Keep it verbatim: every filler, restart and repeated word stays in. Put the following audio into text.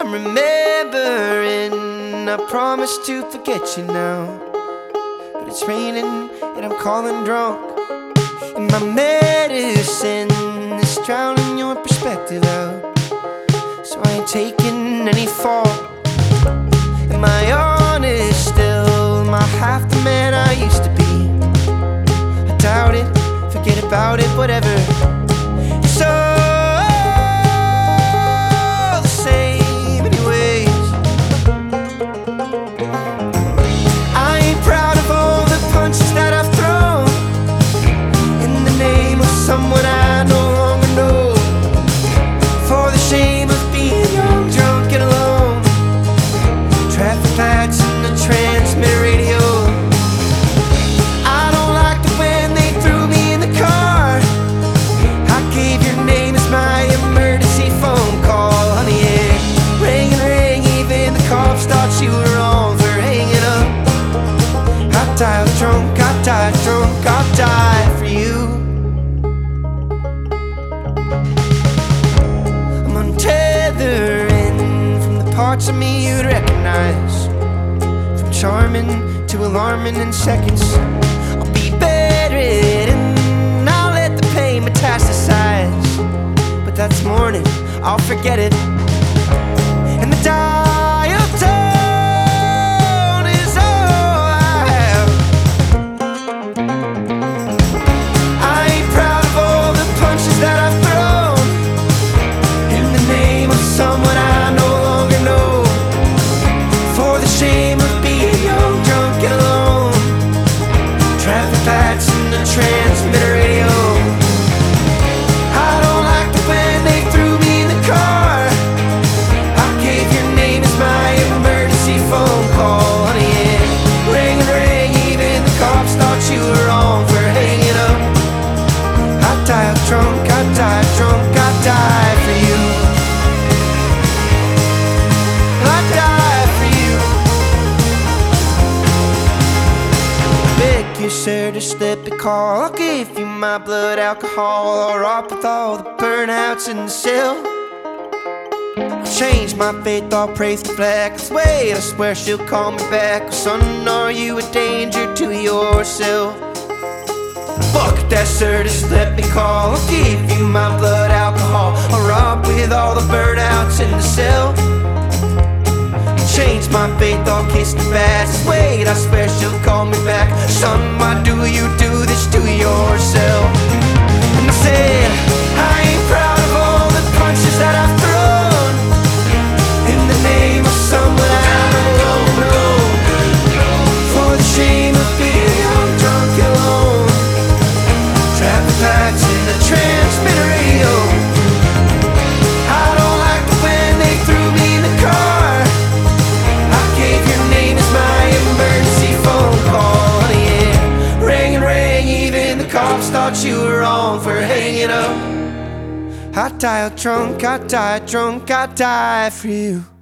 I'm remembering I promised to forget you now, but it's raining and I'm calling drunk, and my medicine is drowning your perspective out. So I ain't taking any fault. Am I honest still? Am I half the man I used to be? I doubt it, forget about it, whatever. It's all the same anyways. I ain't proud of all the punches that I've thrown in the name of someone I no longer know, for the shame of being young, drunk and alone. Traffic lights and the transmitter radio. I don't like it when they threw me in the car. I gave your name as my emergency phone call. Honey, it rang and rang, even the cops thought you were wrong for hanging up. I died drunk, I died drunk, I died for you. I'm untethering from the parts of me you'd recognize, from charming to alarming in seconds. I'll be bedridden, I'll let the pain metastasize, but that's morning, I'll forget it. And the dial tone is all I have. I ain't proud of all the punches that I've thrown in the name of someone I no longer know, for the shame of being young, drunk and alone. Traffic lights and the transmitter radio. I don't like it when they threw me in the car. I gave your name as my emergency phone call. Honey, it rang and rang, even the cops thought you were wrong for hanging up. I died drunk, I died drunk, I died for you. I died for you. Beg you, sir, to slip a call. I'll give you my blood alcohol. I'll rock with all the burnouts in the cell. I'll change my faith, I'll praise the flag. Cause wait, I swear she'll call me back. Son, are you a danger to yourself? Fuck that, sir, just let me call. I'll give you my blood alcohol. I'll rock with all the burnouts in the cell. Change my faith, I'll kiss the bats. Wait, I swear she'll call me back. Son, why do you do this to yourself? And I said, I ain't proud of all the punches that I've thrown in the name of someone I no longer know, for the shame of being young, drunk and alone. Traffic lights in the transmitter radio. I don't like it when they threw me in the car. I gave your name as my emergency phone call. Honey, it rang and rang, even the cops thought you were wrong for hanging up. I died drunk, I died drunk, I died for you.